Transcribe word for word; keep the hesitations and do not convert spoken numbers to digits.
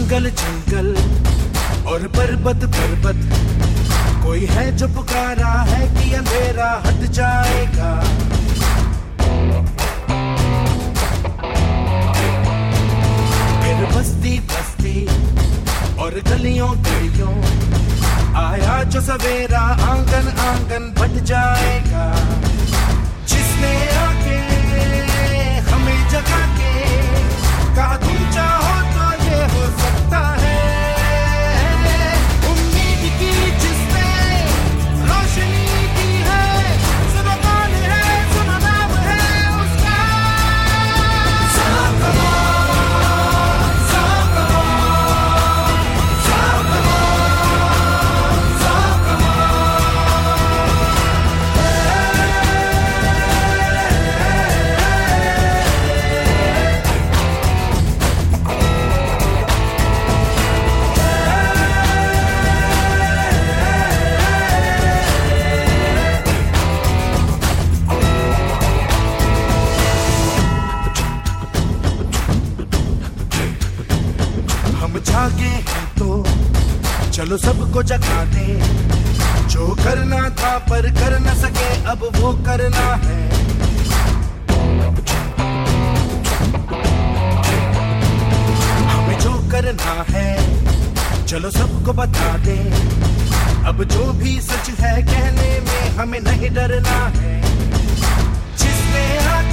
जंगल जंगल और पर्वत पर्वत, कोई है जो पुकारा है कि अंधेरा हट जाएगा। फिर बस्ती बस्ती और गलियों गलियों आया जो सवेरा, आंगन आंगन बट जाएगा। जिसने आके हमें जगा के कहा तुम चाहो तो ये हो सकता है। उम्मीद की जिसने रोशनी की है, सुनो कौन है, सुनो नाम है उसका। साकमा, साकमा, साकमा, साकमा। हम जागे हैं तो चलो सबको जगा दे, जो करना था पर कर न सके अब वो करना है। हमें जो करना है चलो सबको बता दे, अब जो भी सच है कहने में हमें नहीं डरना है। जिसने